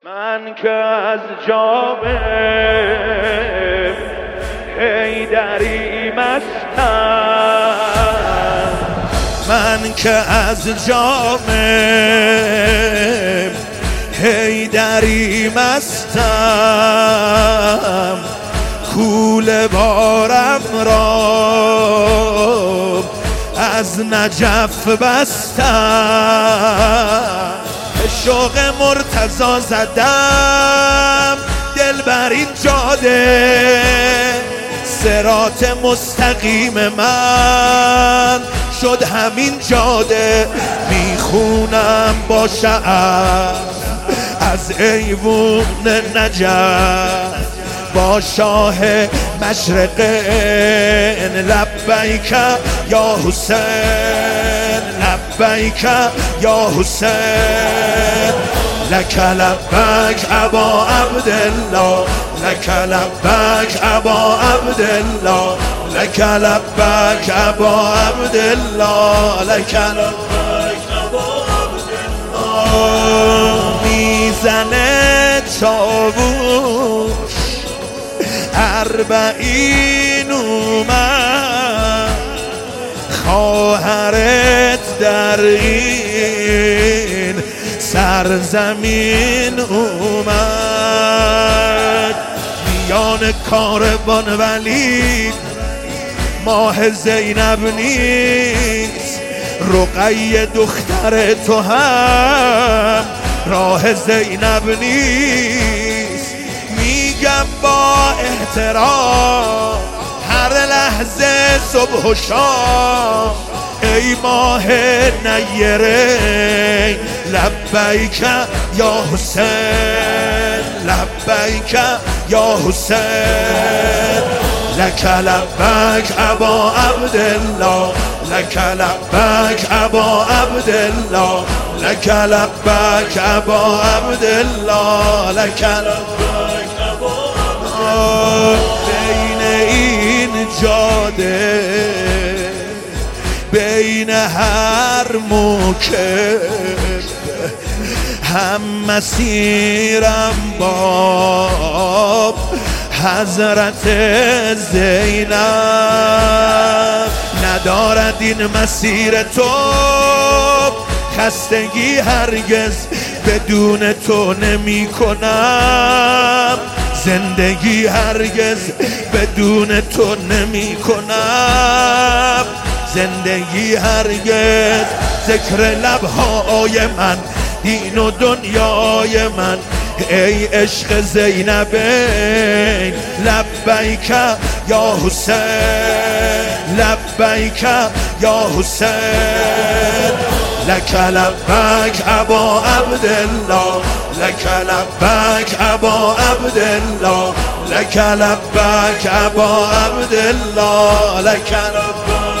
من که از جام حیدری مستم، من که از جام حیدری مستم، کوله بارم را از نجف بستم، شوق مرتضی زدم دل بر این جاده، صراط مستقیم من شد همین جاده، میخونم با شعر از ایوون نجف با شاه مشرقین، لبیک یا حسین لبیک یا حسین، لک لبیک ابا عبدالله، لک لبیک ابا عبدالله، لک لبیک ابا عبدالله، لک لبیک ابا عبدالله. میزنه چاووش اربعین اومد، خواهرت در این سرزمین اومد، میان کاروان ولی ماه زینب نیست، رقیه دختر تو هم راه زینب نیست، میگم با احترام هر لحظه صبح و شام، ای ماه نیره لبیک یا حسین لبیک یا حسین، لک لبیک ابا عبدالله، لک لبیک ابا عبدالله، لک لبیک ابا عبدالله، لک لبیک ابا عبدالله. بین این جاده بین هر موکب هم مسیرم با حضرت زینب، ندارد این مسیر تو خستگی هرگز، بدون تو نمی کنم زندگی هرگز، بدون تو نمی کنم زندگی هرگز، ذکر لبهای من دین و دنیای من، ای عشق زینبین لبیک یا حسین لبیک یا حسین، لک لبیک ابا عبدالله، لک لبیک ابا عبدالله، لک لبیک ابا عبدالله، لک لبیک